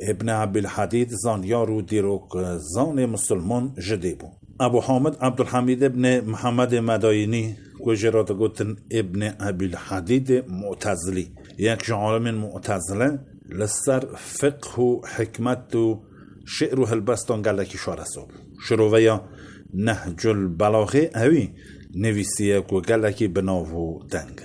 ابن عبدالحدید زانیار و دیروک زان مسلمان جده بو. ابو حامد عبدالحمید ابن محمد مداینی گوجرات گوتن ابن عبدالحدید معتزلی یک عالم معتزله لسر فقه و حکمت و شعر و هلبستان گلکی شارسو شروع یا نهج البلاغه اوی نویسیه که گلکی بناو دنگ.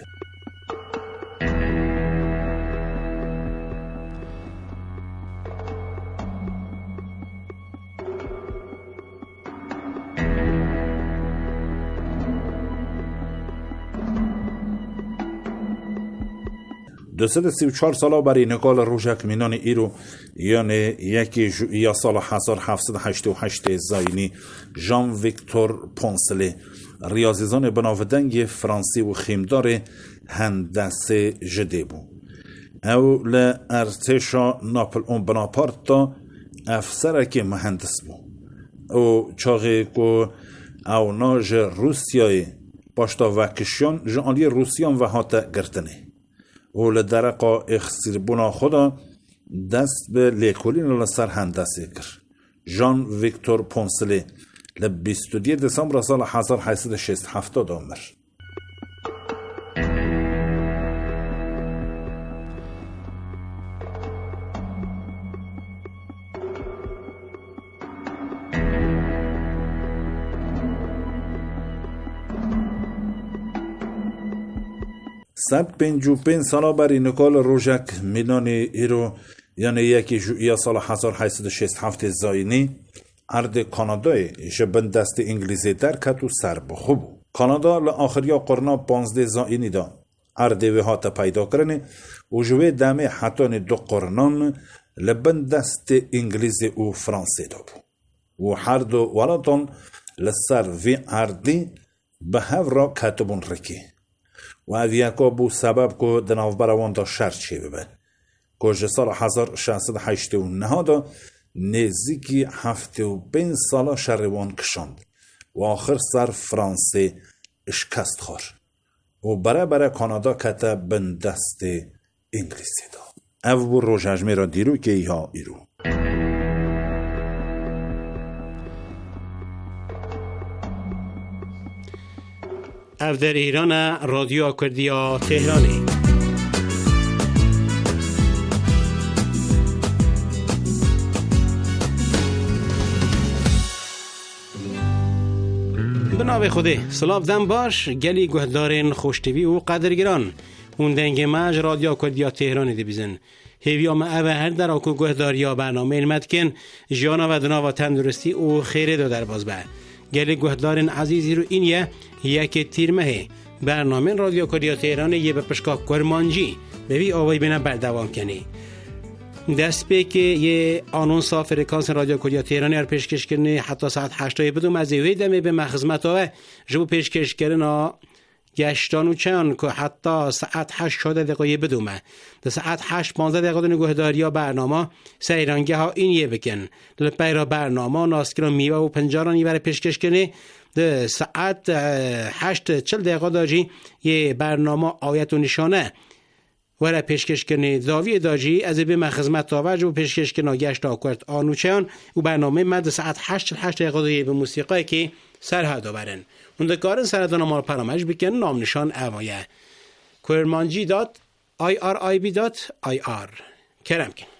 دوست 34 ساله برای نقال روژک مینان ایرو یعنی یکی یا سال 1788 زاینی ژان ویکتور پونسله ریاضیزان بناودنگ فرانسی و خیمدار هندسه جده بو. او لارتشا ناپلئون بناپارت افسر که مهندس بو. او چاقی که او ناج روسیای باشتا وکشیان جانلی روسیان و هاتا گرتنه. او لدرقا اخسیربونا خدا دست به لیکولین لسر هندسه کر. ژان ویکتور پونسله ل 22 دسامبر سال 1867 عمر. سب 55 ساله بر نکال روژک میلان ایرو یعنی یکی ژوئیه سال 1867 زاینی ارد کانادای جبن دست انگلیزی در کتو سر بخوب. کانادا لآخریا قرنا 15 زاینی دا ارد وحات پیدا کرنه و جوه دمه حتان 2 قرنان لبن دست انگلیزی و فرانسی دا بو و هر دو ولاتان لسر وی اردی به هفرا کتبون رکی و اویاکا بو سبب که دناو براوان دا شرط چه ببن که سال 1689 دا نزدیکی 75 سالا شروان کشاند و آخر سر فرانسه اشکست خور و برای کانادا کتا بن دست انگلیسی دا. او بو روژجمه را دیرو که ایها ایرو. او در ایران رادیو کردیا تهرانی. بنابه خوده سلاف دم باش گلی گهدارین خوشتوی و قدرگران اون دنگ مج رادیو کردیا تهرانی دی بیزن هیویام اوه هر در آکو گهداریا برنامه علمت کن جانا و دنا و تندرستی و خیره دو در باز به گلی گهدارین عزیزی رو این یک تیرمه برنامه رادیو کردیا تهرانی یه به پشکا کرمانجی ببی آوای بینه بردوام کنی دست به که یه آنونس فرکانس رادیو کردیا تهرانی ار پیشکش کنه حتی ساعت 8 بدوم از یه دمه به مخدمت ها جو پیشکش کردن گشتان و چند که حتی ساعت 8 دقیقه بدومه در ساعت 8 15 دقیقه دنگهداریا برنامه سیرانگه ها این یه بکن لپیرا برنامه ناسکرا میوه و پنجارانی برای پیشکش کنه در ساعت 8 40 دقیقه داجی یه برنامه آیت و نشانه وره پیشکش کنه زاویه داجی از به مخدمت توجه و پیشکش کنه گشت آکورت آنوچهان و برنامه مد ساعت 8 دقیقه به موسیقی که سرحد برن اون کارن سردان ما رو پرامج بکن نام نشان اوایه kurmanji.irib.ir کرم کن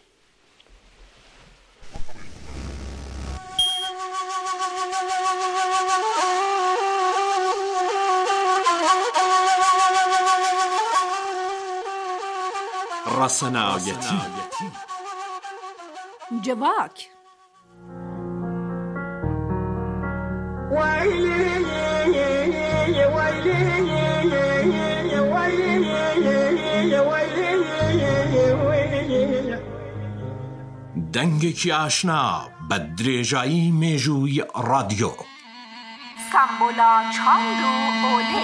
رسنایتی جواک دنگێکی ئاشنا بە درێژایی مێژووی رادیۆ سامبولا چاند و ئۆلێ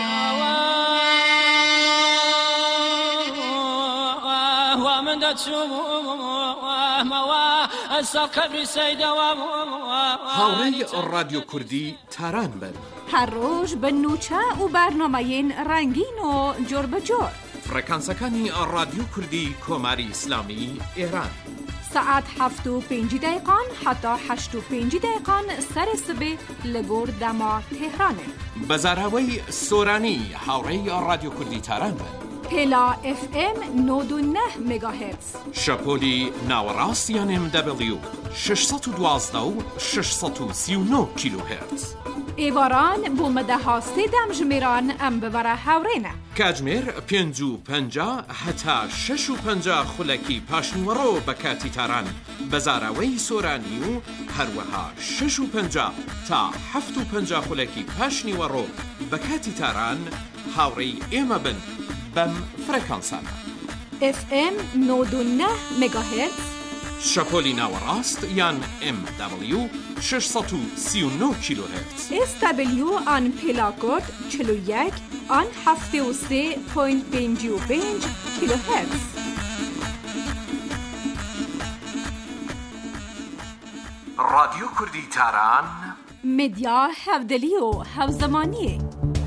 هاوڕێی رادیۆ کوردی تاران بن هەر ڕۆژ بە نوچە و بەرنامەیەن ڕەنگین و جۆر بەجۆر فرەکانسەکانی رادیۆ کوردی کۆماری ئیسلامی ئێران ساعت 7:05 حتی 8:05 سر صبح لگور دما تهرانه. بزاراوی سورانی هاوری رادیو کردی تاران بن. پلا FM 99 مگاهرتز. شپولی ناوراستیان MW 612 و 639 کیلوهرتز. ایواران بومده ها سیدم جمیران ام ببره هاورینه. کاجمیر 550 حتی 650 خلکی پاشنیورو بکاتی تاران. بزاراوی سورانی و هروها 650 تا 750 خلکی پاشنیورو بکاتی تاران هاوری ایما بن بم فرکانسانا. FM 99 مگاهرتز. شپولی ناوراست یان MW 639 کیلوهرتز. SW آن پلاکود 41 آن 73.55 کیلوهرتز. رادیو کردی تاران مدیا هفدلی و هفزمانی.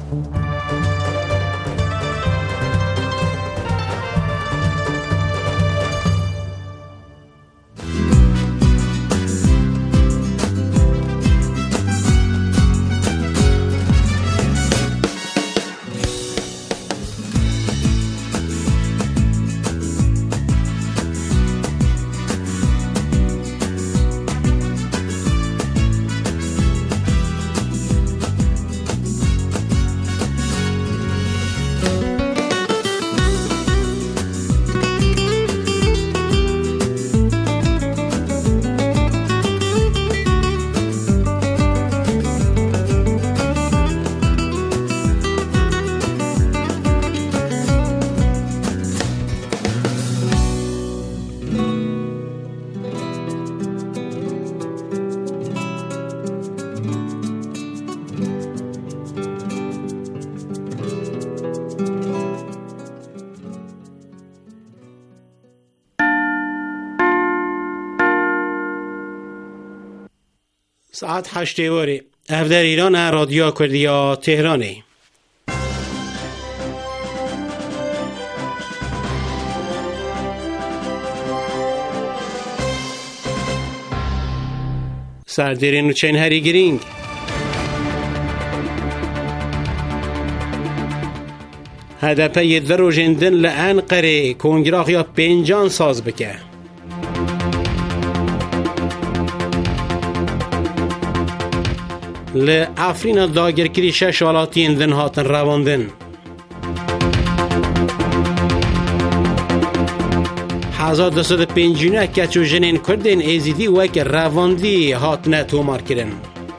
ساعت 8 واری افدر ایران رادیو کردی تهرانی. سردرین و چین هری گرینگ هدفه یه درو جندن لانقره کنگراخ یا پنجان ساز بکه. لعفرین داگرکری 6 والاتین دن هاتن رواندن. 1250 کچو جنین کردن ایزیدی وک رواندی هاتنه تومار کرن.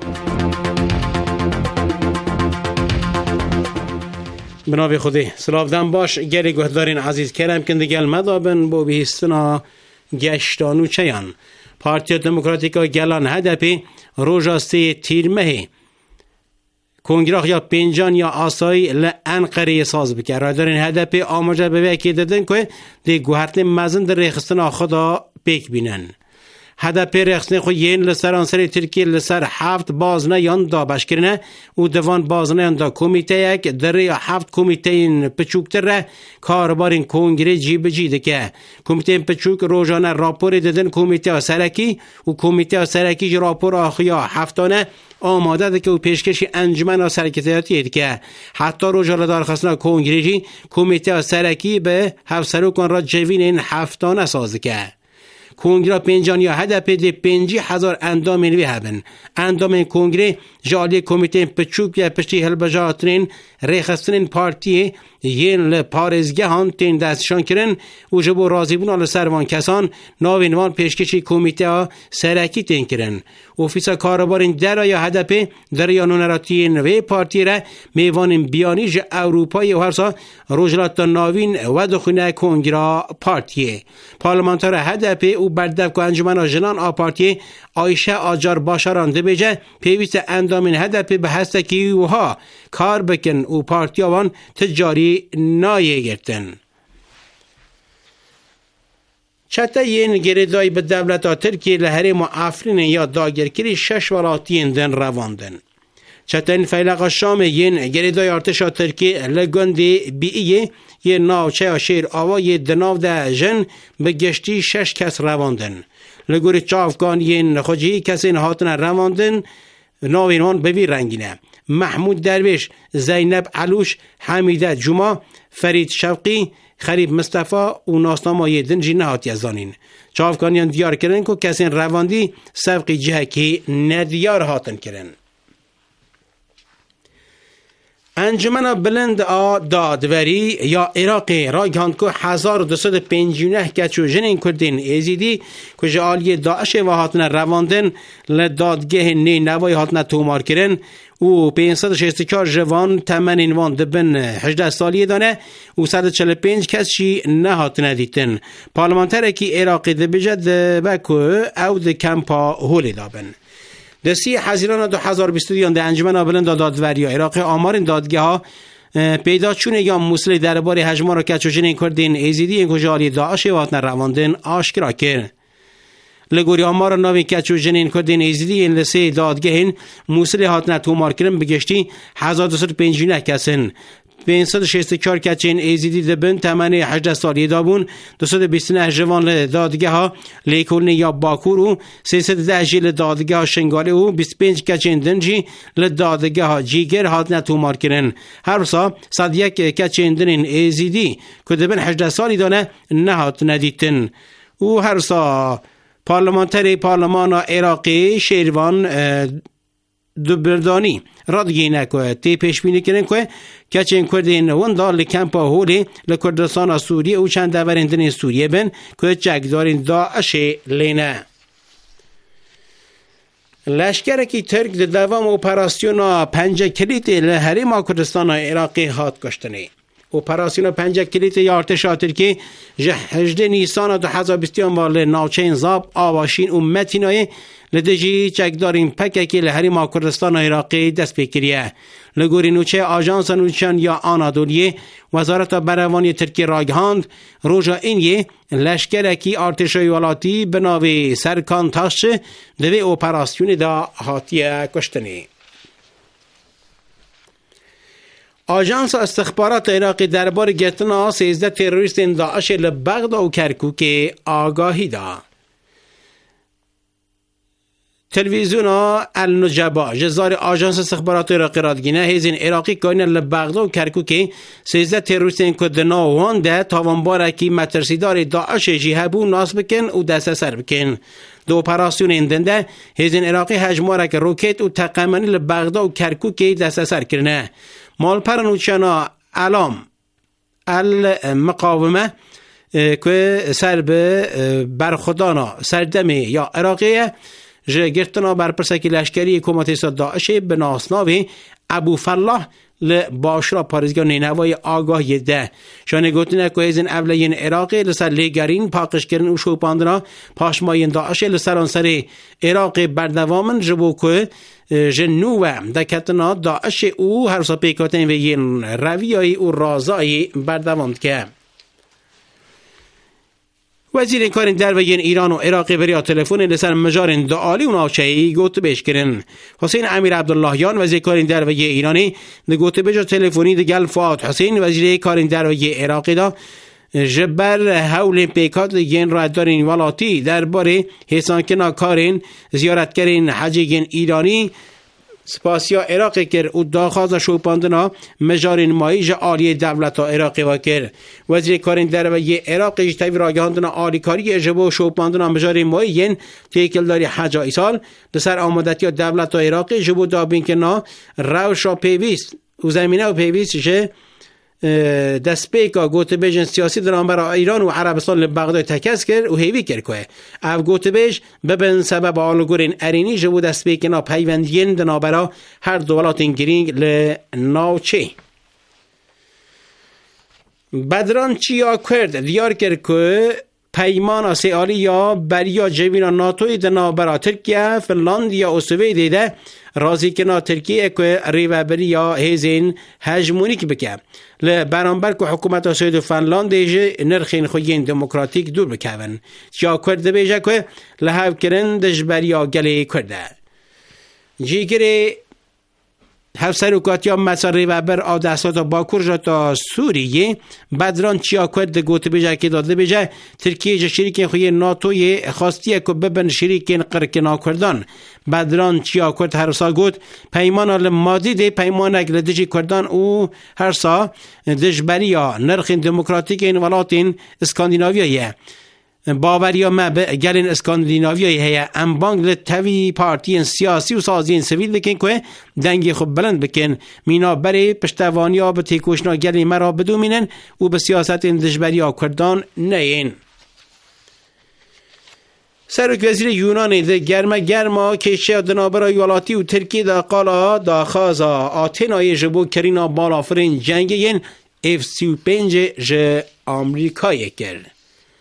بنابی خودی سلافدن باش گلی گهدارین عزیز کرم کنده گل مدابن بو بهستنا گشتانو چیان. پارتی دموکراتیکا گلان هدپی روژاسته تیرمهی کنگراخ یا پنجان یا آسایی لانقره ساز بکر. رادارین هدپی آماجه بوکی دادن که دی گوهرتن مزن در ریخستن خدا پیک بینن. هدپی ریخستن خود یین لسر آنسر ترکیه لسر 7 بازنه یان دا بشکرنه و دوان بازنه یان دا کمیته یک در 7 کمیته این پچوکتر ره کاربارین کنگره جی بجی دکه. کمیته این پچوک روزانه راپور دادن کمیته سرکی و کمیته سرکی راپور آخیا هفتانه آماده ده که او پیشکشی انجمن سرکتیاتی که حتی روزانه دارخواستن کنگره کمیته سرکی به هفسروکان را جوین این هفتانه سازده که. کنگره پنجان یا هدف دی 50,000 اندام اینوی هبن. اندام این کنگره جالی کمیته پچوک یا پشتی هلبجاترین ریخسترین پارتی یین لپارزگه هان تین دستشان کرن و جبو رازی بون سروان کسان ناوینوان پیشکشی کمیته ها سرکی تین کرن. اوفیسا کاربارین در یا هدف در یا نونراتین وی پارتی را میوان بیانیج اروپای و هرسا روجلات ناوین و دخونه کنگره پارتیه. پارلمانتار هدف او بردف که انجمن جنان آپارتی آیشه آجار باشاران ده بیجه پیویست اندامین هدف به هستکی و ها کار بکن و پارتیاوان تجاری نایه گرتن. چطه این گریدای به دولت ترکیه لحرم و افرین یا داگرکری 6 ولاتین دن رواندن. چتن فیلق شام ین گریدای ارتش ترکیه لگندی بییه یه ناوچه شیر آوای دناو ده جن به گشتی 6 کس رواندن. لگوری چافگان ین خوجی کسی هاتن رواندن ناوینوان بوی رنگینه. محمود درویش، زینب علوش، حمیده جمعه، فرید شوقی، خریب مصطفی و ناسنامای دنجی نهات یزانین. چافگانیان دیار کرن که کسی رواندی سبقی جهکی ندیار هاتن کرن. انجمن بلند دادوری یا عراقی را گاند که 1259 کچو جنین کردین ایزیدی که جالی داعش و هاتن رواندن لدادگه نی نوای هاتن تومار کرن و 564 جوان تمنین وان دبن 18 سالی دانه و 145 کسی نه هاتن دیتن. پارلمانتر کی عراقی دبجد بکو او د کمپا هولی دابن. در 30 حزیران 2022 در انجمن بلند دادوری عراق آمار دادگاه ها پیدا چونه یا موصل دربار هجمار و کچو جنین کردین ایزیدی این کجالی داعش و هاتن رواندن آشکرا کرد. لگوری آمار ناوی کچو جنین کردین ایزیدی این لسه دادگاه این موصل هاتن تومار کرن بگشتی 1259 کسن. 564 کچین ایزیدی دبن تمنی 18 سالی دابون 229 جوان دادگه ها لیکولنی یا باکور و 310 جیل دادگه ها شنگاله و 25 کچین دنجی لدادگه ها جیگر هاتن تومار کرن. هر سا 101 کچین دنین ایزیدی که دبن 18 سالی دانه نهات ندیتن و هر سا پارلمان عراقی شیروان دبردانی رادگینه که تی پیش بینی کرن که کچین کردین وندار لکمپا هولی لکردستان سوریه و چند دورندن سوریه بن که چکدارین داعش لینه. لشکرکی ترک در دوام اپراسیون 5 کلیت لحریم کردستان عراقی هات کشتنی. اپراسیون 5 کلیت یا ارتش ترکی 18 نیسان 2022 وال ناوچین زاب آواشین و متینای لدجی چکدارین پککی لحریم کردستان عراقی دست بکریه. لگوری نوچه آژانس نوچان یا آنادولیه وزارت بروانی ترکی راگهاند روژا اینیه لشکرکی ارتشای ولاتی به ناوی سرکان تاشه دوی اپراسیون دا هاتیه کشتنی. آژانس استخبارات عراقی درباره گرفتن 13 تروریست داعش لبغداد و کرکوک آگاهی داد. تلویزیون النجبا جزار آژانس استخبارات عراقی رادگینه هیزین عراقی کاین لبغداد و کرکوک 13 تروریستین که دناوان ده تاوانبارکی مترسیدار داعش جیهبو ناس بکن و دست سر بکن. دو اپراسیون اندنده هیزین عراقی هجمارک روکت و تقمنی لبغداد و کرکوک دست سر کرنه. مالپرنوچانا علام المقاومه که سر به برخودانا سردمی یا عراقیه گرفتنا بر پرسکی لشکری حکومت داعش به ناسناوی ابو فلاح لباشرا پارزگاه نینوای آگاهی ده شانه گوتنه که ایزن اولین عراقی لسر لیگرین پاقش کرن و شوپاندنا پاشماین داعش لسران سر عراقی بردوامن جبو که جنوه دکتنا داعش او هر سا پیکاتن و ین رویای او رازای بردوامد که وزیر کارین در وین ایران و عراق بریا تلفن لسر مجارن دعالی و ناچهی گوت بیش کرن. حسین امیر عبداللهیان وزیر کارین در وی ایرانی ده گوت بیش تلفنی ده گل فات حسین وزیر کارین در وی عراقی دا جبر حول پیکات ین را دارین ولاتی درباره حسان کنا کارین زیارت کرین حجیگین ایرانی سپاسیا عراقی کر و داخواز شوپاندنا مجارین مایج عالی دولت عراقی و کر. وزیر کارین در وی عراقی جتوی راگهاندنا عالی کاری اجبو شوپاندنا مجارین مایین تیکل داری حجا ایسال لسر آمادتی دولت عراقی جبو دابین که نا روش را پیویست و زمینه و پیویست شه دست پیکا گوت بیجن سیاسی دران برای ایران و عربستان لبغداد تکس کرد و هیوی کرد که او گوت بیج ببین سبب آلگورین ارینی جبو دست پیکنا پیوندین دنا برای هر دولات گرینگ لناوچه بدران چیا کرد دیار کرد که پیمان سیالی یا بریا جوینا ناتوی دنا برای ترکیه فنلاندیا و سوئد ده رازی کنا ترکیه که ریوبری یا هیزین هجمونیک بکه برانبر که حکومت سوئد و فنلاند نرخین خویین دموکراتیک دور بکون چیا کرده بیجه که لحو کرن دجبریا گلی کرده جیگری هفسروکات یا مساری و بر آدستات باکور جاتا سوریه بدران چیا کرد گوت بجا که داده بجا ترکیه جا شریکین خوی ناتوی خواستیه که ببن شریکین قرکنا کردان بدران چیا کرد هر سا گوت پیمان المادی ده پیمان اگل دجی کردان او هر سا دجبری یا نرخ دموکراتیک این ولاتین اسکاندیناویایه باوریا ما به گلین اسکاندیناویایی هیا ام بانگل تاوی پارتین سیاسی و سازین سویل بکن که دنگی خوب بلند بکن مینا بری پشتوانیا به تیکوشنا گلین مرا بدومینن و به سیاست دجبریا کردان نین. سرک وزیر یونان ده گرما کشه دنابرا یولاتی و ترکی ده قالا ده خازا آتنای جبو کرینا بالافرین جنگین F-35 ج آمریکای کرد.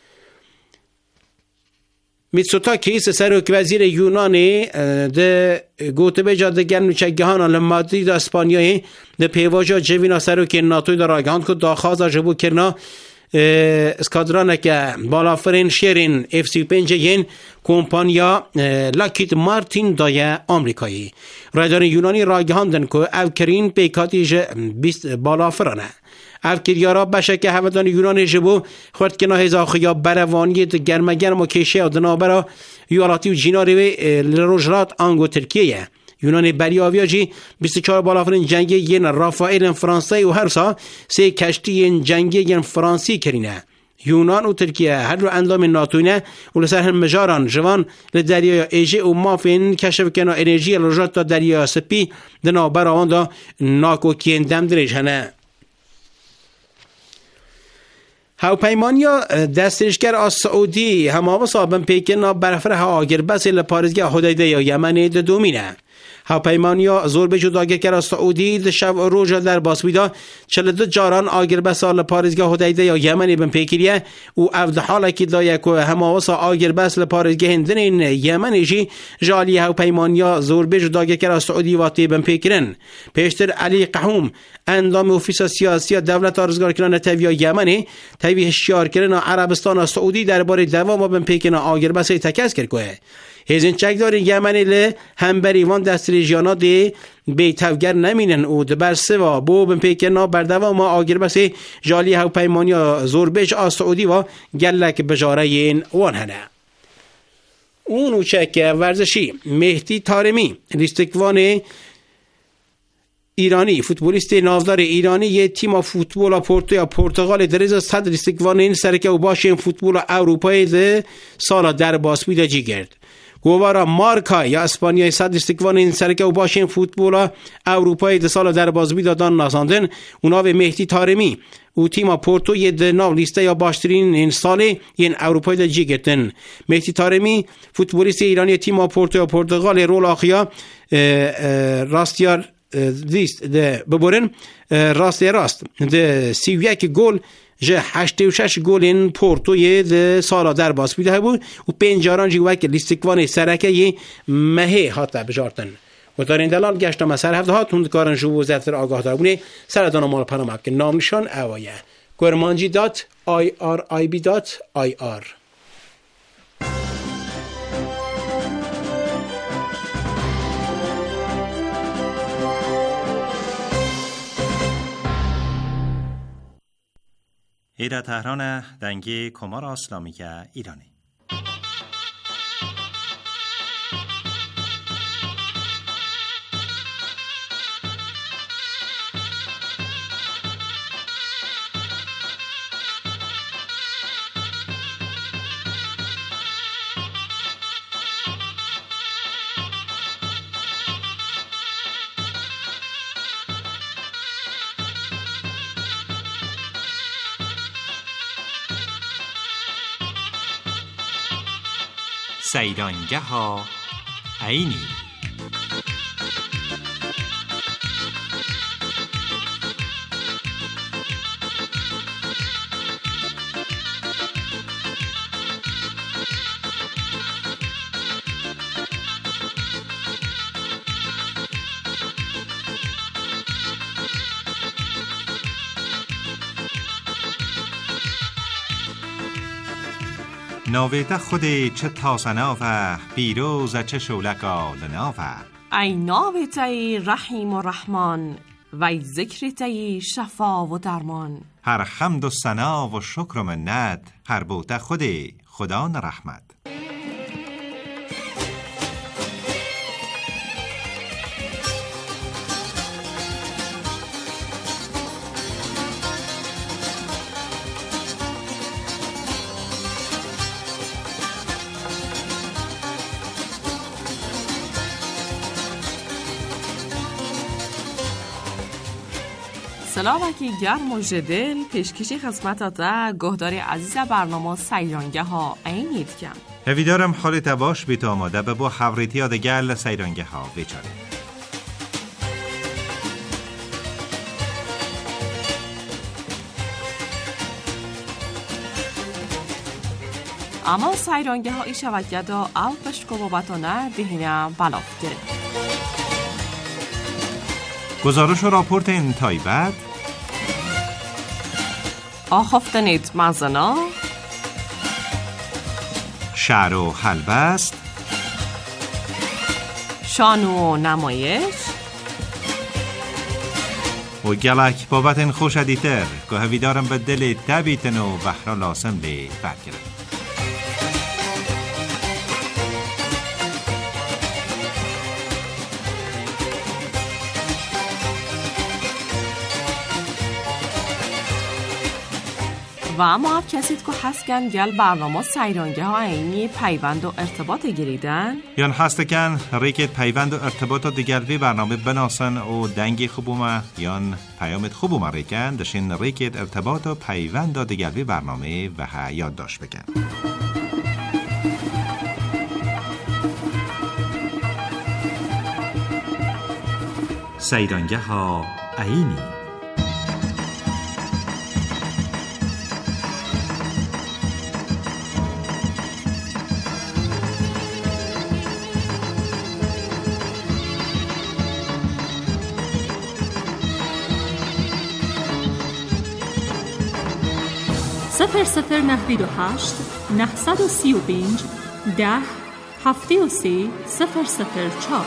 میتسوتاکیس سرک وزیر یونانی ده گوته بجا ده گرنوچگهان لمادی ده اسپانیایی ده پیواجا جوینا سرک ناتوی ده راگهاند که داخازا جبو کرنا اسکادرانه که بالافرین شیرین F-35 ین کمپانیا لاکید مارتین دای آمریکایی رایدار یونانی راگهاندن که او کرین پیکاتی جه 20 بالافرانه افکریارا بشه که هودان یونان جبو خورد که نهیزا خیا بروانیت گرم و کشه دنابرا یوالاتی و جیناری و لروجرات آنگو ترکیه یونان بریاویا جی 24 بالافرین جنگی ین رافائل فرانسه و هر سا 3 کشتی ین جنگی ین فرانسی کرینه یونان و ترکیه هر رو اندام ناتوینه و لسر هم مجاران جوان لدریای ایجه و مافین کشف کنه انرژی لروجرات تا دریا سپی دنابرا آن دا ناکو کین دم دریج هنه هاوپیمانیا دستشگر از سعودی همه صابن پیکن برفره ها آگر بس لپارزگاه حدیده یا یمن دومینه هاوپیمانیا زور به جداگر از سعودی ده شب روز در باسویدا 42 جاران آگر بس لپارزگاه حدیده یا یمن بن پیکریه او افد حالا که دایه که همه آگر بس لپارزگاه هندن یمن جی جالی هاوپیمانیا زور به جداگر از سعودی واتی بن پیکرن پیشتر علی قحوم اندام اوفیس سیاسی دولت آرزگار کنان تاویا یمنی تاوی هشیار کردن عربستان و سعودی درباره دوام بن پیکن آگر بس تکس کرد که هزین چکدار یمنی له هم بریوان دست ریجیانا دی بیتوگر نمینن او دبر سوا بو بن پیکن بر دوام آگر بس جالی هاوپیمانیا زوربش آ سعودی و گلک بجاره این وان هنه اون اوچک ورزشی مهدی طارمی لیستکوان ایرانی فوتبالیست نامدار ایرانی یه تیم فوتبال پرتغال درز صد لیستکوان این سرکه و باشه فوتبال اروپایی ده سالا در باسپیدا جی گرد گوارا مارکا یا اسپانیای صد لیستکوان این سرکه و باشه فوتبال اروپایی ده سالا در باسپیدا دان ناساندن اونا به مهدی طارمی او تیم پورتو یه ده ناو لیسته یا باشترین این ساله این اروپایی ده جی گرتن مهدی طارمی فوتبالیست ایرانی تیم پرتغال رول آخیا راستیار دیست ده ببرن راست ده 31 گل جه 86 گل این پورتوی ده سالا در باسپیده بود و 5 جاران جی وک لیستکوان سرکه مهه هاته بجارتن و در این دلال گشتم سر هفته ها تندکارن جو وزارت آگاه داربونه سردان مال پنامه که نام نشان اوایه گرمانجی.irib.ir ایرا تهران دنگی کمار اسلامی ایرانی سیرانگه ها عینی نویده خودی چه تاسنافه بیروز چه شولکا لنافه ای نام تای رحیم و رحمان، و ای ذکر تای شفا و درمان. هر حمد و ثنا و شکر و منت، هر بوته خودی خدا رحمت. سلامکی گرم و جدل پیشکشی خدمت تا گهدار عزیز برنامه سیرانگه ها اینید کم هویدارم حالت باش بیت آماده به با حوریتی آدگل سیرانگه ها بیچاره. اما سیرانگه ها ای شوکه دا او پشت بابتانه دهینه بلاف گره. گزارش و راپورت این تایبت آخفتنید مزنا شعر و حلبست شانو نمایش و گلک بابت این خوش دیتر که هویدارم به دل تبیتن و بحر لاسم لی برگرد. و اما هم کسید که هستگن گل برنامه سیرانگه ها اینی پیوند و ارتباط گریدن یان هستگن ریکت پیوند و ارتباط دیگلوی برنامه بناسن و دنگی خوبومه یان پیامت خوبومه ریکن دشین ریکت ارتباط و پیوند دیگلوی برنامه و ها یاد داشت بکن. سیرانگه ها اینی صفر صفر 98 935 10 73 004.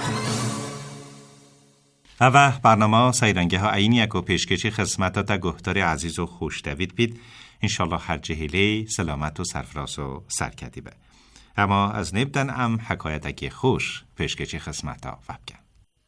اوه برنامه سیرانگه ها اینی اکو پیشکشی خدمت تا گهدار عزیز و خوش دوید بید انشالله هر جهیلی سلامت و سرفراز و سرکتیبه. اما از نبدن ام حکایت اکی خوش پیشکشی خدمت ها وبکن.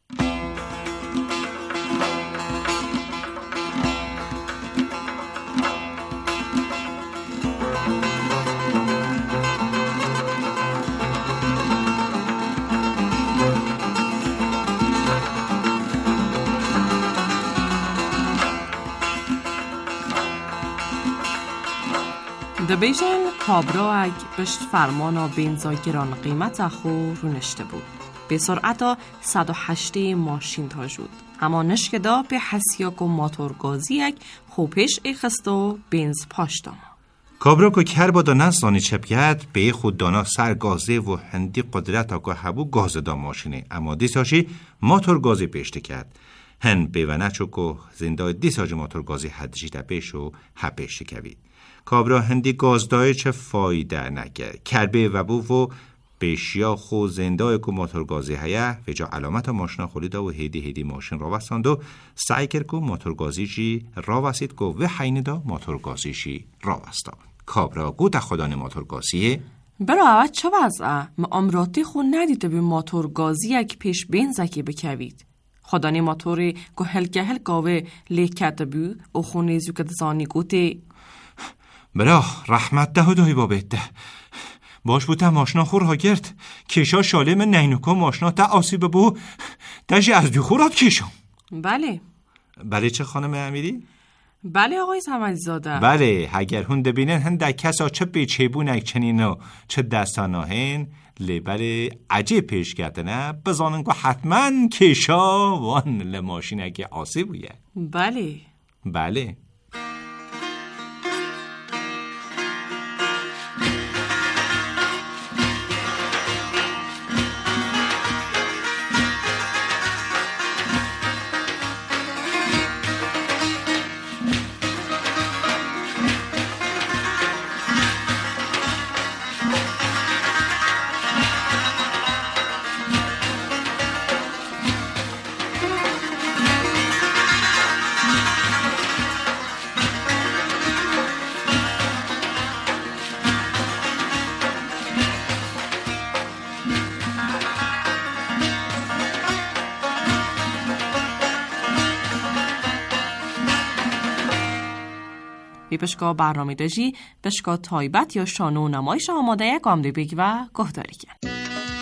دبیجن کابرا اگ بشت فرمانا بینزا گران قیمت خو رو نشته بود. به سرعت 108 ماشین تا جود. اما نشک دا به حسیاک و ماتورگازی اگ خوبش ایخست و بینز پاشتام. کابرا که کر بادا نزدانی چپگت به خود دانا سرگازه و هندی قدرت آگاه هبو گاز دا ماشینه. اما دیساشی ماتورگازی پیشته کرد. هن بیونه چوکو زنده دیساج ماتورگازی حدشی تپیش و حپیش شکوید. کابرا هندی گازدای چه فایده نگه کربه و بو و بیشیا خو زندای که موتورگازی هیه و جا علامت ماشنا خولیده و هیدی ماشین را وستاند و سعی کرد که موتورگازی جی را وستید که و حین دا موتورگازی جی را وستاد. کابرا گو تا خودان موتورگازیه برا اول چه وضعه؟ ما امراتی خود ندیده به موتورگازی یک پیش بینزکی بکوید. خودانی موتوری که هلگه گاوه لیکت بو و خونیزو که دزانی گوته برا رحمت ده و دایی بابت ده باش بوده ماشنا خور ها گرد کشا شاله من نینوکا ماشنا تا آسیب بو دجی از دو خورات کشم. بله چه خانم امیری؟ بله آقای سمدزاده. بله اگر هون دبینن هنده کسا چه بیچیبونک چنینو چه دستاناهن لیبل عجیب پیش کردنه بزانن که حتما کشا وان لماشینه که آسیب بویه. بله به پشکا برنامه داجی پشکا تایبت یا شانو نمایش آماده یک آمده بیگ و گهداری کن.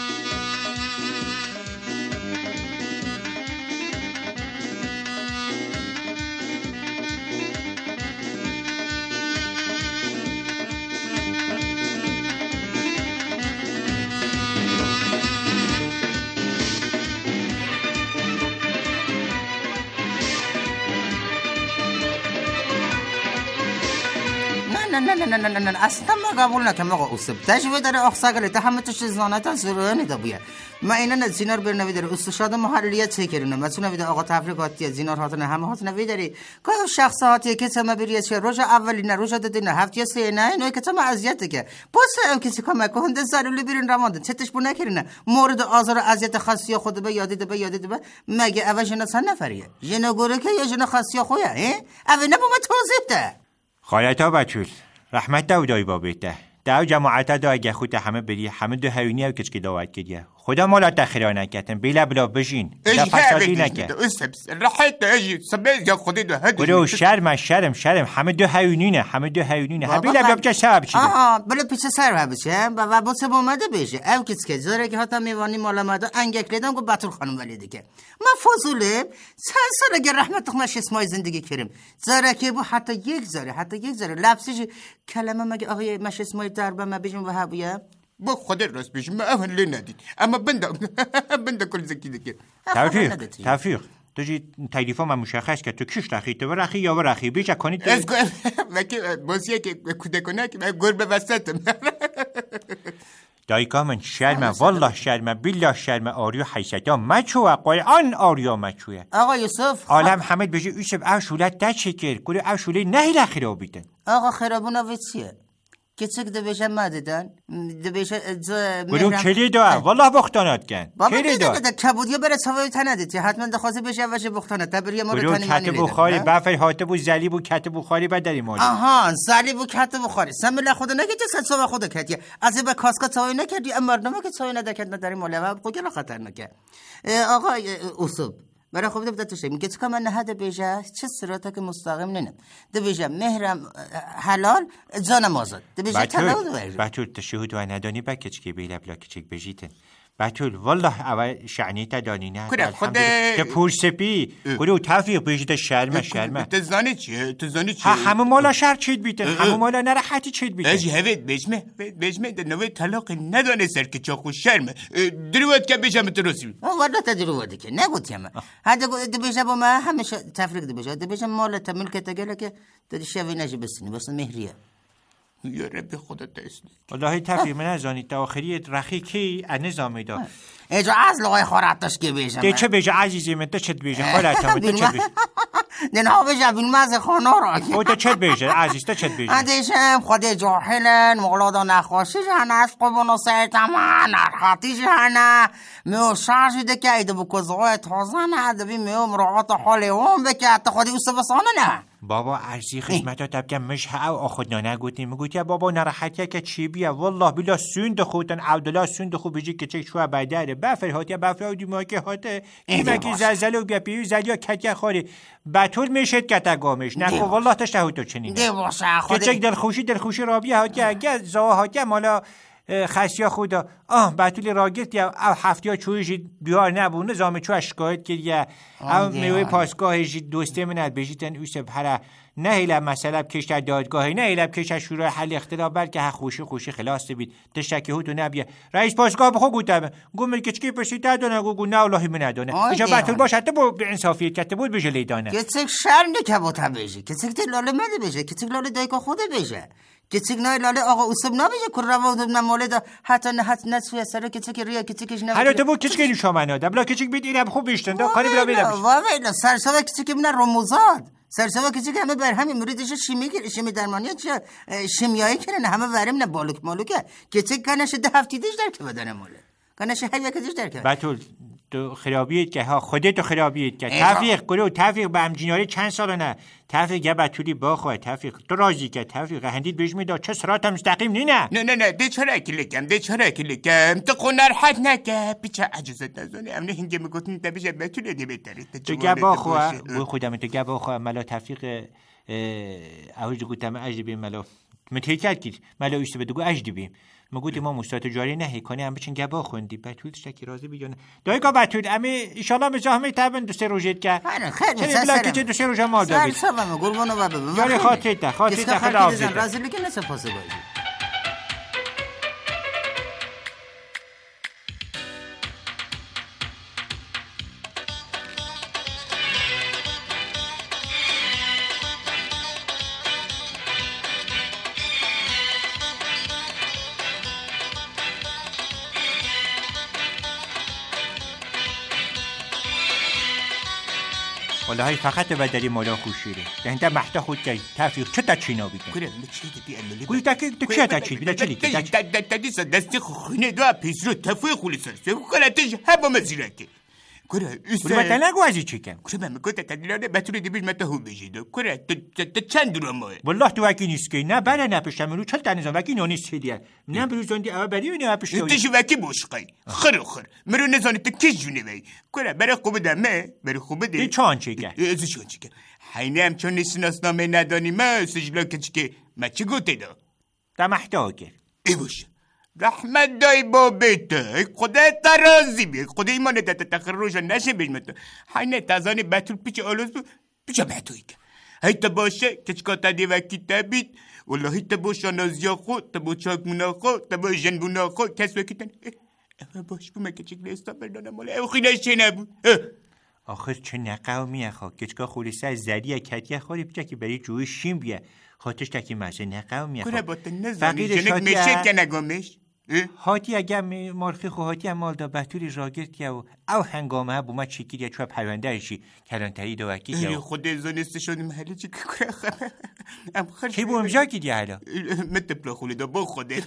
نه اصلا ما قبول نکنم آقا اوسب تجوید داره آخساگله تا همه توش زانتا زرونه دا بویا ما اینا نه زینار برنوی داره استشهاد محلیت چه کرونه مثلا ویده آقا تفریقاتی زینار هاتنه همه هاتنه وی داری که شخص هاتی که سما بریه چه روز اولی نه روز دوم نه هفته سه نه اینو که تمام اذیت که پس کسی کمک کنده ضروری برین رماند چتش بو نکرینه مورد آزار اذیت خاصی خود به یادی به مگه اول جنا سن نفریه جنا گوره که یا جنا خاصی خویا اول نه بو توضیح ده خالتا بچول رحمت داودای بابیته داو جماعت دا اگه خود همه بری همه دو هیونی او کچکی دعوت کردیه خدا مالا تخیرا نکتن بیلا بلا بشین دا فسادی نکن راحت اجی سبیل یا خودی دو هدی برو شرم همه دو هیونینه بیلا بلا بچه سبب چیده بلا پیچه سر بچه و بسه بومده بشه او کچکی زاره که حتی میوانی مالا مادا انگک لیدم گو بطور خانم ولیده که ما فضوله چند سال اگر رحمت تخمش اسمای زندگی کریم زاره که بو حتی یک زاره لفظش کلمه مگه آقای مش اسمای دربه ما بجم و هبویه با خود راست بشم ما اول لی ندید اما بنده کل زکی دکر توفیق تو جی تایلیفا من مشخص که تو کش رخی تو رخی یا رخی بیچه کنید از باسیه که کودکونه که من گربه وسطم دایکا من شرمه والله شرمه بالله شرمه آریو حیثتا مچوه قرآن آریو مچوه آقا یوسف عالم حمد بجه ایسب او شولت ده چکر گره او شوله نهی لخیرا بیدن آقا خرابونا ویچیه کچک دو بیشه مدیدن دو بیشه گروه کلی دو والله بختانات کن کلی دو کبودیا بره صفایی تندیدی حتما دخواسته بیشه اوشه بختانات تبریه ما رو تنی منی کت بخاری بفر هاته بو زلی بو کت بخاری بداری مالی آها زلی بو کت بخاری سمیل خدا نگه جسد صبح خدا کتیه از با کاسکا صفایی نکردی امرنامه که صفایی ندکت نداری مالی و بگیلا خطر نکه آقا اصوب برای خوب دبته تشه میگه تو که من نهده بیشه چه سراته که مستقیم نینم ده بیشه مهرم حلال جانم آزاد ده بیشه تلاو دو بیشه بطول تشهود و ندانی با کچکی بیله بلا کچک بجیتن بطول والله اول شعنی تا دانی نه کنه خود ده پول سپی گروه توفیق بیشته شرمه تزانی چیه همه مالا شر چید بیتن همه مالا نرخطی چید بیتن اجی هفت بجمه ده نوی طلاق ندانه سر که چاخو شرمه دروت که بیشم تروسی والله تا دروته که نگوتی همه هده ده بیشه با ما همیشه تفریق ده بیشه ده بیشه مالا تا ملکت گله که ده شوی نجی بسنی بس مهریه یا رب خودت تسلی والله تفریق من ازانی تا آخری رخی کی نظامی دا ایجا از لغای خورتش که بیشم ده چه بیشه عزیزی من ده چه بیشه خورتم ده چه بیشه ده نه بیشه بین مزه خانه را او ده چه بیشه عزیز ده چه بیشه ادیشم خود جاهلن مغلادا نخواشی جهنه از قبون و سیتمان نرخاتی جهنه میو شارجی ده که ایده بکوزغای تازنه ده بی میو مراعات حال اون بکه حتی خودی اوسته بسانه نه بابا ارزی خدمت ها تبکه مش او آخدنا نگوتنی مگوتی بابا نراحتیه که چی بیا والله بلا سوند خودن عبدالله سوند خود بجی که چه شوه بداره بفر هاتیه بفر دیما که هاته ایمه که زلزله و بیا پیو زلیا کتیا خاری بطول میشد کتگامش نکو والله تشتهو تو چنین ده باشه خود که چک دلخوشی رابیه هاتیه اگه زوا هاتیه مالا خاصیا خدا بطول راگت یا او هفته چویش بیار نبود نظام چو شکایت کرد یا او میوه پاسگاهش دوسته منت بجیتن اوسه هر نه ایلب مسئله کشتر دادگاهی نه ایلب کشتر شورای حل اختلاف بلکه ها خوشی خلاص بید تشکی هوتو نبیه رئیس پاسگاه بخو گوتم گم کچکی پشتی دادونه گو نه والله من ندونه ایجا بطول باشه حتی به انصافیت کته بود بجه لیدانه کچک شرم نکبوتا بجه کچک تی لاله مده بجه کچک لاله دایکا خوده بجه کچک نای لاله آقا اوسب نبیجه کل رو دم مولد حتی نصفی سر کچک ریا کچکش نبیجه حالا تو بود کچکی نشو مناده بلا کچک بید اینم خوب بیشتن دا کاری بلا بیلا واویلا سرساوه کچک من رموزاد سرساوه کچک همه بر همین موردش شیمی درمانی چه شیمیایی کرن همه ورم نه بالوک مالوکه کچک کنش ده هفتیدش در که بدن موله کنش هر یکیش در که بطول تو خرابیت که ها خودت خرابیت که تفریق به امجیناری چند سال نه تفریق یه بطولی باخواه تفریق تو راضی که تفریق هندید بهش میداد چه سرات مستقیم نه ده چرا کلکم تو خونر حد نکه پیچه عجزت نزانه امنه هنگه میگوتن تا بیشه بطولی ده بهتره تو گه باخواه بو خودم تو گه باخواه ملا تفریق اوج گفتم اجدی بیم ملا متیکت کید ملا ایست بدگو اجدی بیم ما گفتیم ما مستات جاری نهی کنی هم بچین گبا خوندی بتول شکی راضی بیونه دایگا بتول امی ان شاء الله مزاحمه تابن دو سه روزت که خیر بلا که دو سه روز ما دادید سلام قربانو بابا یاری خاطرت خدا حافظ راضی لیکن نه سپاس باشی والله فقط بدلی مولا خوشیره ده محتا خود که تفریق چه تا چینا بیدن کنه چی بیان گوی تاکی تو چه تا چی بیدن چه لیکی دادیسا دستی خونه دو پیس رو تفوی خولی سرسه کنه تش هبا مزیرکه کنه گوی بطن نگو ازی چی کم کنه من گوته تدیلانه بطور دیبیل متا هم بجیده کنه تا چند رو ماه والله تو وکی نیست که نه بله نپشتم رو چل تنظام وکی نونیست هدیه نه بروزاندی اول بری و نه پشتوی تشو وکی بوشقی خر مرو نزانی تا کش جونه بی کنه برای خوب دمه برای خوب ده دی چان چی که ازو چان چی که حینه هم چون نشناسنامه ندانی ما سجلا کچی که ما چی گوته دا تا محتا که ای باشه رحمت دای با بیته خدا ترازی بی خدا ایمانه تا تخر روشا نشه بیشمتا حینه تازانی بطول پیچ آلوز بو پیچا بطوی که هیتا باشه کچکا تا دیوکی تبید والله هیتا باشه نازیا خود تا با چاک مونا خود تا با جن بونا خود کس وکی تن اما باش بو مکه چک لیستا بردانم مالا او خیلی چه نبود آخر چه نقاومیه خواه کچکا خولیسه زدیه کتیه خوری پیچه که بری جوی شیم بیه خاطرش تکی مزه نقاومیه خواه کنه با تنظامی جنگ میشه که نگامش هاتی اگه مرخی خو هاتی مال دا بطوری راگرد که او هنگامه بوما چیکید یا چوه پرونده ایشی کلانتری دو وکی یا خود زانسته شدی محلی چی که کنه چی بو امجا کدی حالا متپلا خولی دا با خوده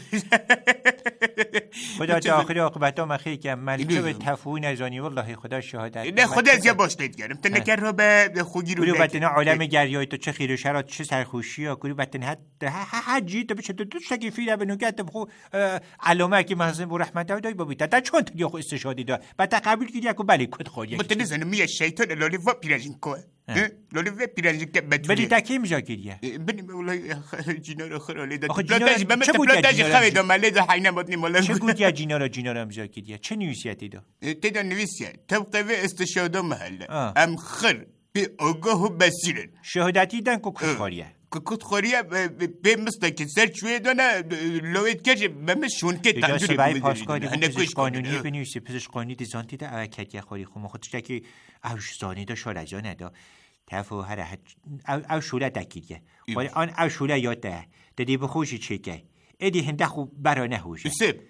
خدا تا آخری آقابتا مخیری که ملکه به تفوی نزانی والله خدا شهادت نه خدا از یا باشتید گرم تا نکر را به خوگی رو گلو بطنه عالم گریایی تو چه خیر و شرات چه سرخوشی ها گلو بطنه حجی تو بچه تو دوستگی فیله به نوگت بخو علامه که محسن بو رحمت دای با بیتا در چون تو خو استشهادی دا بعد قبول کردی اكو بالي كنت خوري متنزل مية الشيطان لولي فا بيراجين كو لولي فا بيراجين كبت بلي تاكي مجاكيديا بني والله جينار اخر لي دا بلوتاج بما بلوتاج خاوي دا مالي دا حينا مدني مولا چه گوت يا جينار مجاكيديا چه نويسياتي دا تدا نويسيات تبقى في استشهاد محل ام خر بي اوغو بسيرن شهادتي دن كو خوريه کت خوریه به مستقیم سر چوی دانه لوید کجی بمشون که تنجوری بایی پاسکاری پزشک قانونی بنویسی پزشک قانونی دیزانتی دا اوکتی خوری خو خودش که اوش زانی دا شارجا ندا تفو هر او شوله دکیه ولی آن او شوله یاد ده دادی بخوشی چیکه ادی هنده خوب برا نهوشه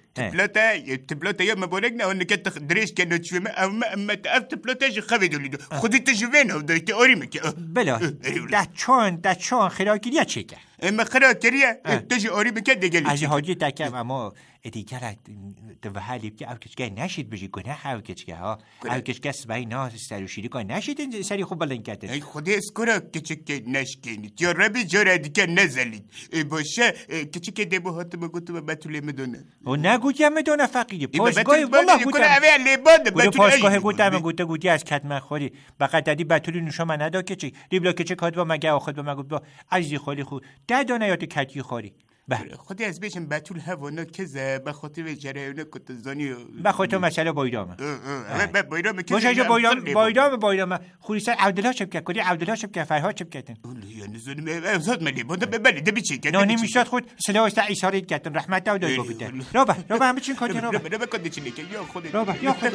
تبلاتا يا مبارك نه انك دريش كانوا تشوي اما تقفت بلوتاج خبيدو ليدو خدي تجوينه ودايت اوريمك بلا دا چون خراكيريا چيكه اما خراكيريا تجي اوريمك دگل از حاجی تکم اما دیگر تو حالی که او کچگه نشید بجی گناه او کچگه ها او کچگه سبای ناز سروشیری که نشید سری خوب بلند کرده ای خودی اسکورا کچگه نشکنید یا ربی جاره دیگه نزلید باشه کچگه دبو هاتو بگوتو بطوله میدونه و نگوتی هم میدونه فقیری پاسگاه والله گوتم پاسگاه گوتی از کتمن خوری بقید دادی بطولی نوشا من ندا کچگ ریبلا کچگ هات با مگه آخد با مگو با عزیزی خالی خود ده دانه یاد کتی خوری خودی از بیشم بطول هوانا که به خاطر جریان کتزانی به خاطر مسئله بایرامه بایرامه که باشه بایرامه خوریسر عبدالله شب کرد کدی عبدالله شب کرد فرهاد شب کردن یعنی زنم افزاد ملی بوده ببلی ده بیچی نه نمیشاد خود سلاح است ایشاره کردن رحمت داوود با بیده رابا همه چین کردن رابا کدی چی میگه یا خودی رابا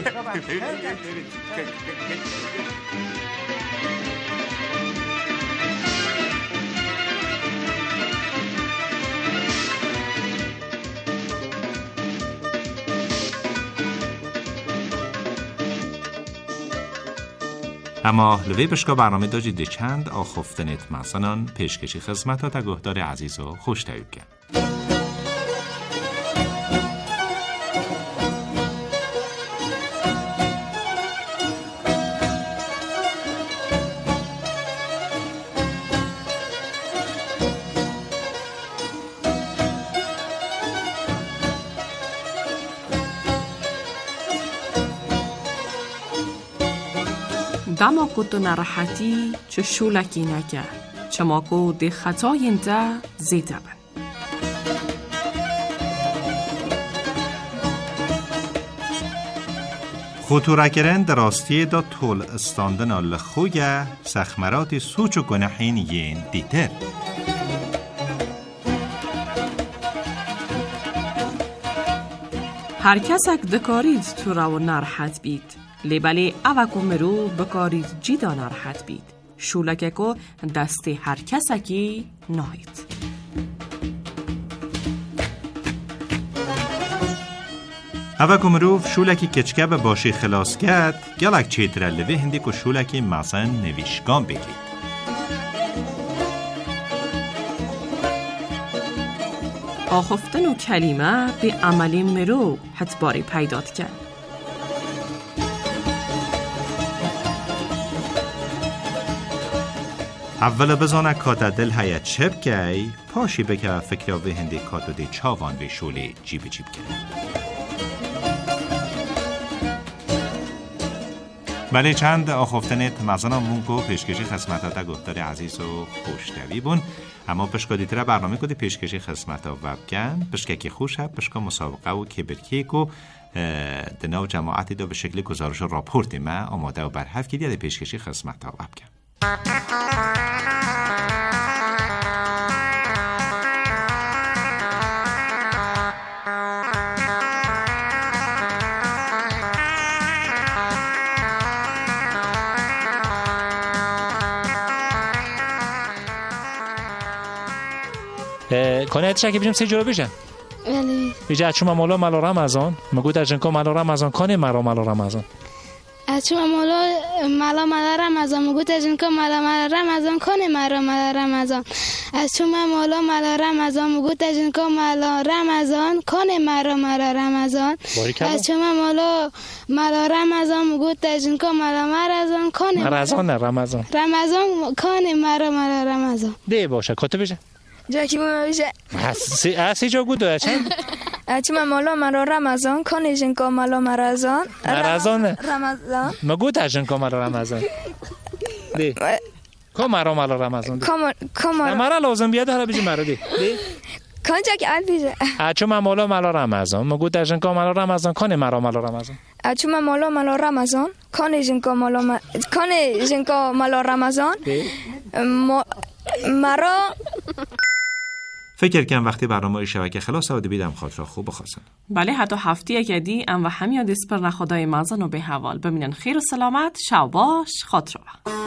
اما لوی بشکا برنامه داجید چند آخفتنت مسانان پیشکشی خدمت ها تگهدار عزیز و خوش تایید کرد. دما کتو نراحتی چه شولکی نکه چماکو دی خطای انده زیده بن. خطورکرن در راستی دا طول استاندن لخوگه سخمرات سوچ و گناحین یین دیتر. هر کسک دکارید تو رو نرحت بید. لیبلی اوکو مرو بکارید جیدا نرحت بید. شولکه کو دستی هر کسکی ناید. اوکو مروف شولکی کچکه به باشی خلاص کرد گلک چیترلوه هندی که شولکی مزن نویشگان بگید. آخفتن و کلمه به عملی مرو حتباری پیداد کرد. اول بزانه کاتا دل هیا چپ که پاشی بکه فکر و هندی کاتا دی چاوان به شوله جیب کرد. ولی چند آخفتنت مزانا مونکو پیشکشی خدمتا تا گفتار عزیز و خوشتوی بون، اما پشکا دیتره برنامه کدی پیشکشی خدمتا وبکن پشکا که خوشه پشکا مسابقه و کبرکی کو دناو جماعتی دا به شکل گزارش و راپورت ما آماده و برحف که دیده پیشکشی خدمتا وبکن. کنه اتشا که بجم سی جورا بیجن بله بیجه اچوما مولا ملا رمضان مگو در جنکو ملا رمضان کنه مرا ملا رمضان اچوما مولا ملا رمضان مگو در جنکو ملا رمضان کنه مرا ملا رمضان اچوما مولا ملا رمضان مگو در جنکو ملا رمضان کنه مرا رمضان اچوما مولا ملا رمضان مگو در جنکو ملا رمضان کنه رمضان کنه مرا رمضان ده باشه کاتو بیجه جاکی میشه اسی جا گودو چند اچما مالا رمضان کنه جنکا مالا رمضان مگو تا جنکا مالا رمضان دی کو مالا رمضان مرا لازم بیاد حالا بیجی مرا دی کنجا که ال بیجه اچما مالا رمضان مگو تا جنکا مالا رمضان کنه مرا رمضان اچما مالا رمضان کنه جنکا مالا رمضان مرا فکر کنم وقتی برنامه شبکه خلاص و بیدم خاطر خوب بخواستن. بله حتی هفته کدی ام و همیا دست پر نخدای مازن و به حوال ببینن خیر و سلامت شب باش خاطر.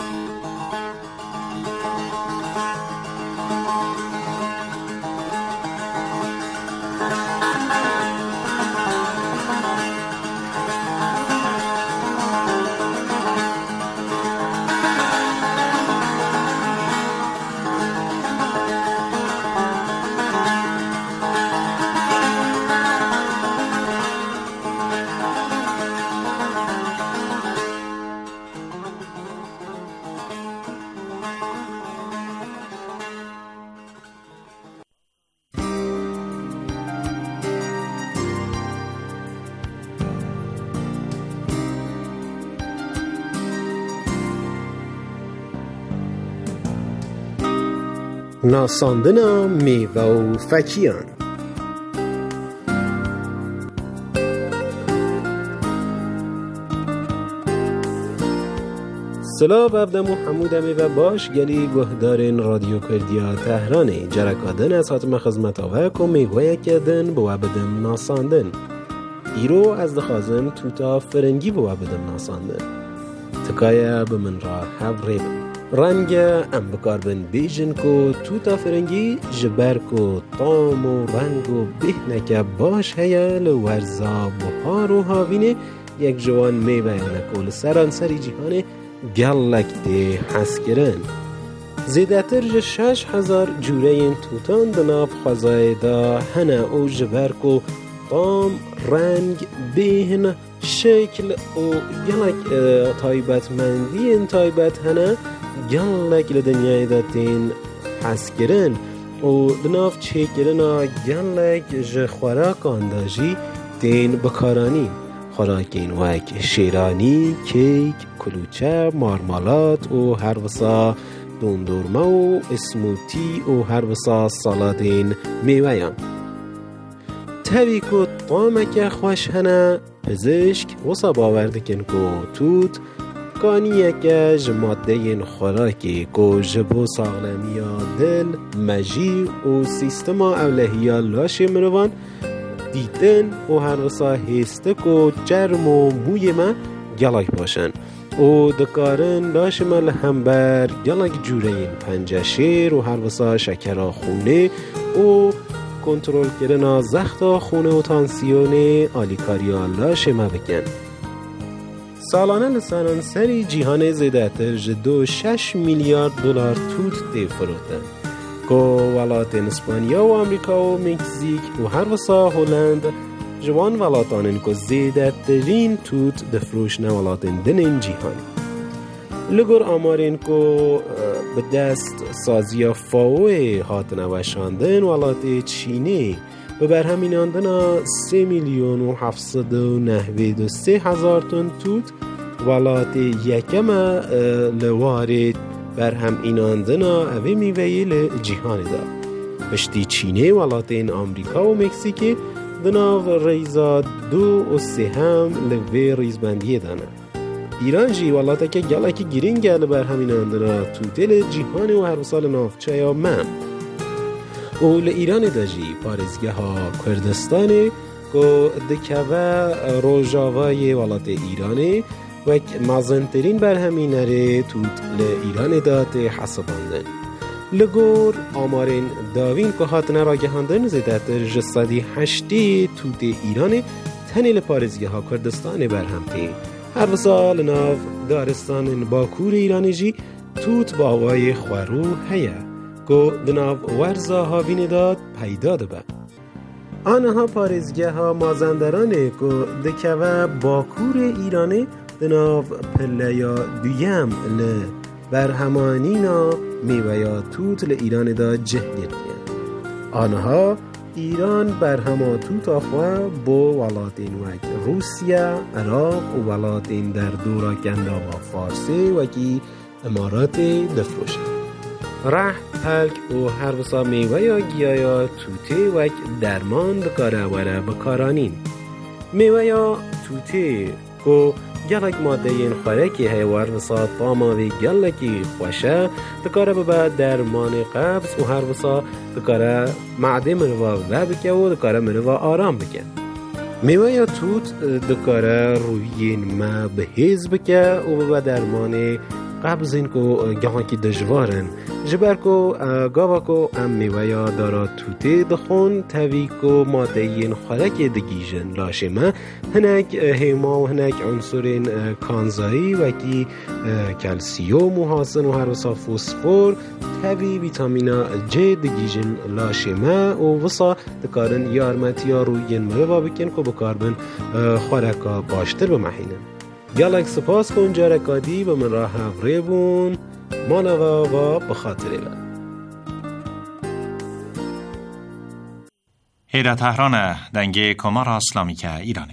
ناساندن میوه و فکیان. سلام عبدم و حمودمی و باش گلی گهدارین رادیو کردیا تهرانی جرکادن از حاتم خدمت آوک و میوه کدن بو عبدم ناساندن ایرو از دخازم توتا فرنگی بو عبدم ناساندن تکایه به من را حوریبم رنگ ام بکار بن بیجن کو توتا فرنگی جبر کو طعم و رنگ و بهنکه باش هیل ورزا بهار و هاوینه یک جوان میوه کل سرانسری جهان گلک ده حس کرن زیدتر 6000 جوره این توتان دناف خزای دا هنه او جبر کو طعم رنگ بهن شکل و گلک تایبت مندی این تایبت هنه گلک لدنیای داتین حس کرن و دناف چه کرن گلک جخوراک انداجی دین بکارانی خوراکین وک شیرانی، کیک، کلوچه، مارمالات و هر وسا دوندورما و اسموتی و هر وسا سالادین میویان. تاوی که طعمک خوش هنه پزشک وسا باورده کن که توت کانیه که جماده خوراکی که جبو ساغلمی دل، مجی و سیستم اولهی لاش مروان دیدن و هر وسا هسته که جرم و موی ما گلک باشن و دکارن لاش ما لحنبر گلک جوره این پنجه شیر و هر وسا شکر خونه و کنترل کردن زخت خونه و تانسیون آلیکاریا لاش ما بکن. سالانه لسانان سری جیهان زیدتر جدو 6 میلیارد دلار توت دی فروتن که ولاتن اسپانیا و امریکا و مکزیک و هر وسا هلند جوان ولاتانن که زیدترین توت دفروش نولاتن دنین جیهانی. لگر آمارین که به دست سازی فاوه هاتن وشاندن ولات چینی به برهمیناندن 3,793,000 تن توت ولات یکم لوارد برهم ایناندن اوی میوهی جیهان دا پشتی چینه ولات این امریکا و مکزیک دناو ریزا 2 و 3 هم لوی ریزبندیه دانه. ایران جی ولاتا که گلکی گیرین گل برهم ایناندن توتل جیهان و هر سال نافچه یا من اول ایران داجی پارزگاه ها کردستانه که دکوه روژاوای ولات ایرانه و مازنترین برهمینره توت ایران دات حساباندن. لگور آمارین داوین که هاتنه را گهاندن زیدتر جسادی 8 توت ایرانه تنیل پارزگاه ها کردستانه برهمتی. هر سال ناو دارستان باکور ایرانی جی توت باوای خورو هیا که دناو ورزا ها بینداد پیدا دبه. آنها پارزگاه ها مازندرانه که دکوه باکور ایرانه دناو پله یا دویم برهمانینا میوه یا توت ایران دا جه گردیم. آنها ایران برهما توت آخواه با ولاتین وک روسیه، عراق و ولاتین در دورا گندا و فارسی وکی امارات دفروشه. رح پلک و هر وسا میوه یا گیایا توته وک درمان دکاره وره بکارانین. میوه یا توته که گلک ماده این خوراکی هیوار وسا طاماوی گلکی خوشه دکاره ببا درمان قبض و هر وسا دکاره معده مروا بکه و دکاره مروا آرام بکه. میوه یا توت دکاره رویین ما بهیز بکه و ببا درمان قبض این که گاهان که دجوارن جبر که گاوا که ام میوه یا دارا توته دخون تاوی که ماده این خوراک دگیجن لاشه ما هنک هیما و هنک عنصرین کانزایی و که کلسیوم و حاصن و هر وسا فوسفور تاوی ویتامینا جه دگیجن لاشه ما و وسا دکارن یارمتی ها روی مروا بکن که بکاربن خوراکا باشتر بمحینن. گلک سپاس کن جارکادی و من راه هفره بون مانوا و بخاطر ایلان هیره تهران دنگه کمار اسلامی که ایرانی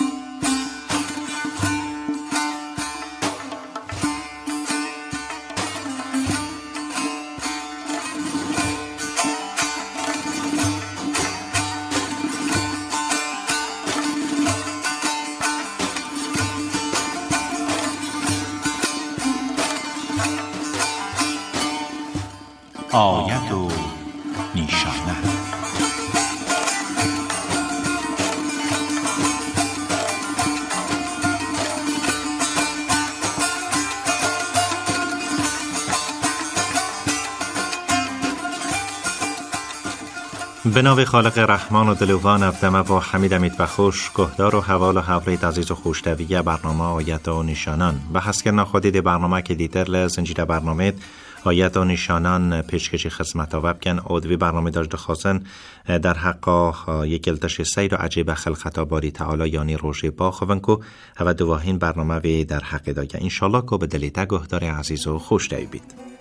آیت و نیشانه. به نام خالق رحمان و دلوان افدمه و حمید امید بخوش گهدار و حوال و حورید عزیز و خوشتویه برنامه آیت و نیشانان به حسکر نخودید برنامه که دیتر لزنجیر برنامه آیت و نیشانان پیشکشی خدمت وبکن اودوی برنامه داشته خواستن در حق یک التش سیر و عجیب خلقتا باری تعالی یعنی روژه با خوون که و دواهین برنامه وی در حق داگه انشالله که به دلیتا گهدار عزیز و خوش بید.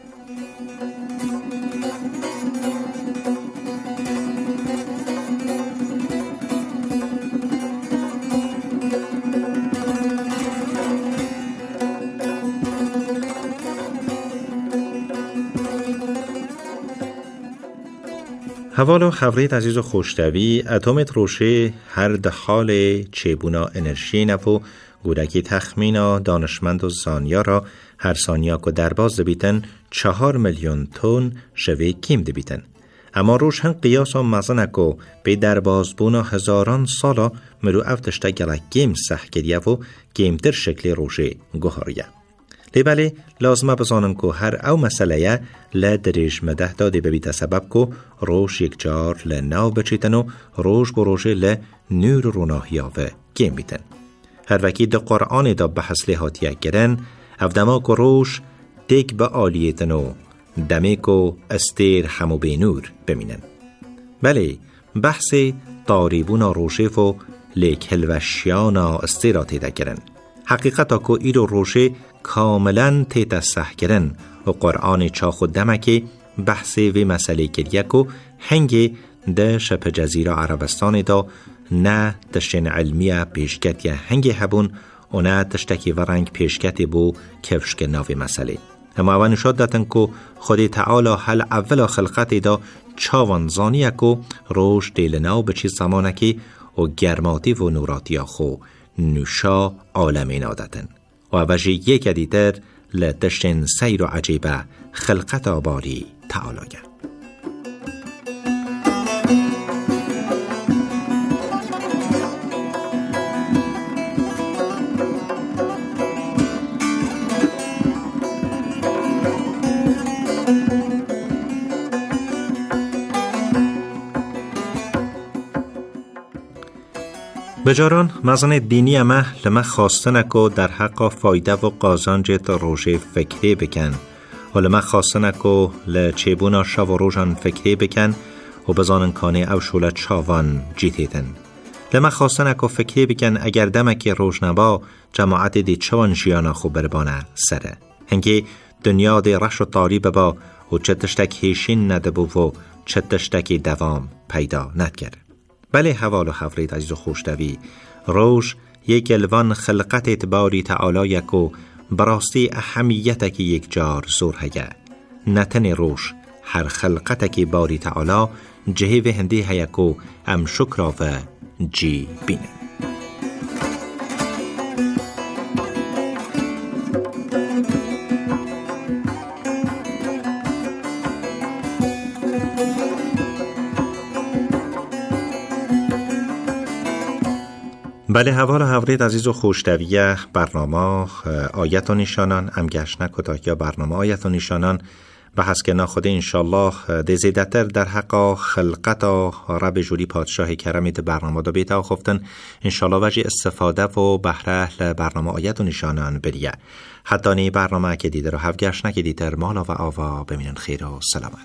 حوالا خبرید عزیز و خوشتوی اتومت روشه هر دخال چیبونا انرژی نفو گودکی تخمینا دانشمند و زانیا را هر ثانیا که درباز بیتن 4 میلیون تن شوی کیم دبیتن. اما روش هن قیاس و مزنکو به درباز بونا هزاران سالا مرو افتشتا گلک گیم سح گریه و گیمتر شکل روشه گوهاریه. لیباله لازمه بزانم که هر او مسئله لدریج مده داده ببیت سبب که روش یک جار لناو بچیتن و روش بروشه لنور روناهیاوه گیم بیتن. هر وکی ده قرآن دا بحث لحاتیه گرن افدما که روش دیگ به آلیتن و دمه که استیر همو به نور بمینن. بله بحث طاریبونا روشه و لیک هلوشیانا استیراتی ده گرن. حقیقتا که ایرو روشه کاملا تیتا سح گرن و قرآن چاخ و دمکی بحث و مسئله گریه که هنگی ده شبه جزیره عربستان دا نه تشتین علمیه پیشکت یا هنگی هبون و نه تشتکی ورنگ پیشکت بو کفشک ناوی مسئله. اما اوان شد داتن که خودی تعالی حل اولا خلقت دا چاوان زانیه که روش دیل ناو بچی زمانه که و گرماتی و نوراتی خو نوشا عالمین آدتن. و وجه یک دیتر لتشتین سیر و عجیبه خلقت آباری تعالیه. بجاران مزن دینی ما لما خواستن که در حق فایده و قازانجت روشه فکری بکن و لما خواستن که لچیبونا شو و روشان فکری بکن و بزانن کانه او شولت شاوان جیتیتن. لما خواستن که فکری بکن اگر دمکی روش نبا جماعت دی چوان جیانا خوب بربانه سره. هنگی دنیا دی رش و طالی ببا و چتشتک هیشین ندبو و چتشتکی دوام پیدا ندگر. بله حوال و حفرید عزیز و خوشتوی روش یک الوان خلقت اعتباری تعالی یکو براستی اهمیت که یک جار زور هگه نتن روش هر خلقت که باری تعالی جهی و هندی هیکو ام شکرا و جی بینه. بله حوال حورید عزیز و خوشتویه برنامه آیت و نشانان ام گشت نکتا یا برنامه آیت و نشانان به حسک ناخود انشالله دزیدتر در حقا خلقتا رب جوری پادشاه کرمیت برنامه دا بیتا خفتن انشالله وجه استفاده و بهره برنامه آیت و نشانان بریه حتی نی برنامه که دیده رو هف گشت نکه دیتر مالا و آوا بمینن خیر و سلامت.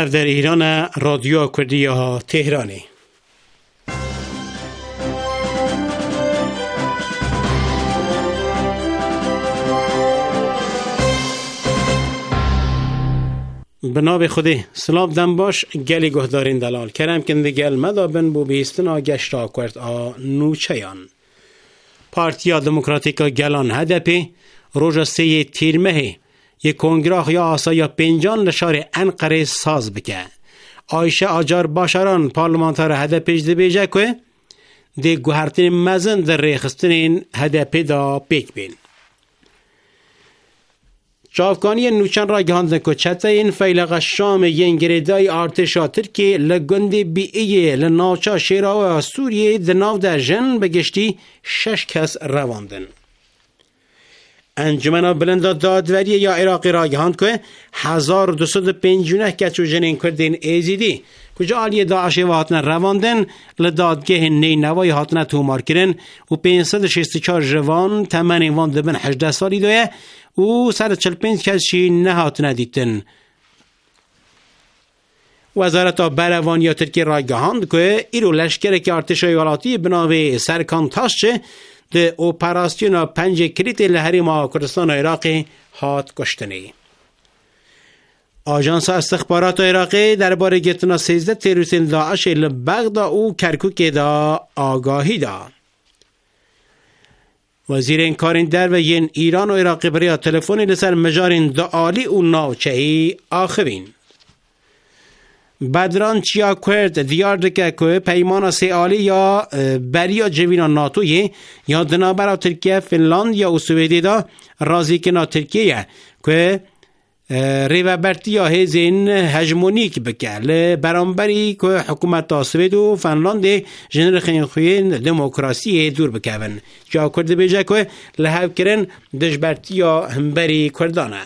اف در ایران رادیو کردیا تهرانی. بناب خودی سلام دم باش گلی گهدارین دلال کرم کنده گل مدابن بو بیستنا گشتا کرد نوچیان. پارتیا دموکراتیکا گلان هدپی روژا 3 تیر مهی یک کنگراه یا آسایا 5 لشار انقره ساز بکه. آیشه آجار باشاران پارلمانتار هدپیش ده بیجه که ده گوهرتین مزن در ریخستنین هدپی دا پیک بین. جاوکانی نوچان را گهاندن که چطه این فیلق شام ینگریدای ارتشا ترکی لگند بیئیه لناوچا شیراو سوریه دناو در جن بگشتی 6 کس رواندن. انجمن بلند دادوری یا عراقی را گهاند که 1259 کچو جنین کردین ایزیدی کجا آلی داعش و هاتن رواندن لدادگه نینوای هاتن تومار کرن و 564 جوان تمن وان دبن 18 سالی دویه و 145 کسی نهاتن دیتن. وزارت بروانی ترکی را گهاند که ایرو لشکر که ارتش ایالاتی بناوی سرکان تاشچه ده اپراسیون 5 کلیت لحریم کردستان عراقی هات کشتنی. آژانس استخبارات عراقی درباره گرفتن 13 تروریستان داعش لبغداد و کرکوک دا آگاهی داد. وزیر انکارین در و ین ایران و عراقی برای تلفنی لسر مجارین دعالی و ناوچهی آخوین. بدران چیا کرد دیار دکه که پیمان سیالی یا بریا جوینا ناتوی یا دنابرا ترکیه فنلاند یا و سویدی دا رازی که نا ترکیه که ریوبرتی یا هزین هجمونیک بکه برانبری که حکومت سوید و فنلاند جنر خینخوین دموکراسی دور بکهون جا کرده بیجه که لحو کرن دجبرتی یا همبری کردانه.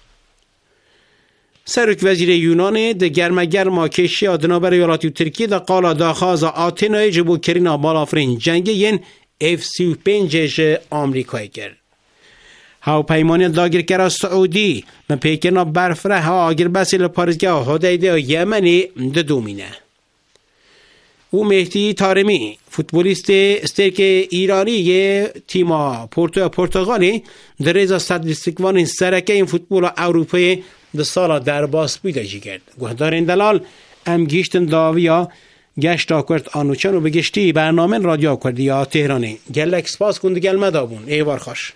سرک وزیر یونان ده گرما کشی آدنابر ایالاتی و ترکیه ده قالا داخاز آتنای جبو کرینا بالافرین جنگه ین F-35 آمریکایی کرد. هاو پیمانی داگر کرا سعودی من پیکرنا برفره ها آگر بسی لپارزگه هدیده و یمنی ده دومینه. او مهدی طارمی فوتبولیست استرک ایرانی یه تیما پرتغالی در ریزا صدرستگوان سرکه این فوتبول اروپایی ده سالا در باس بیدجی کرد. گوهدارین دلال ام گیشتن داویا گشتا کرد آنوچن و بگشتی برنامه رادیو کردیا تهرانی گلک سپاس کنده گل مدابون ایوار خوش.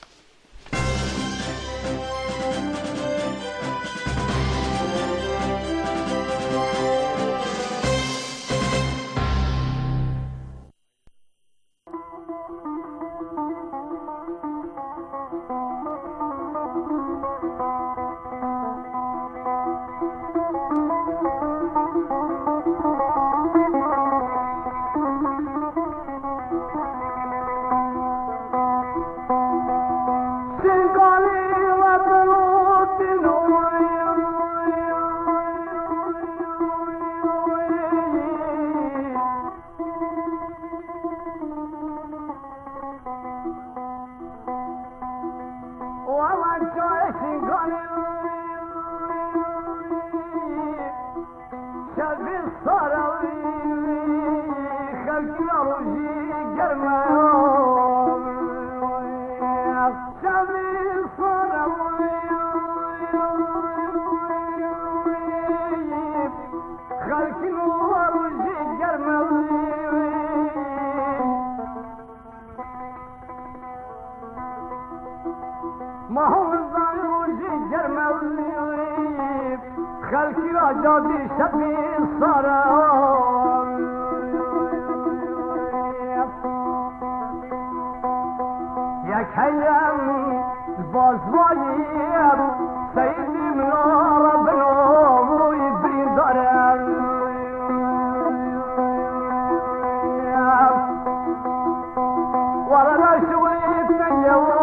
ولا شغلي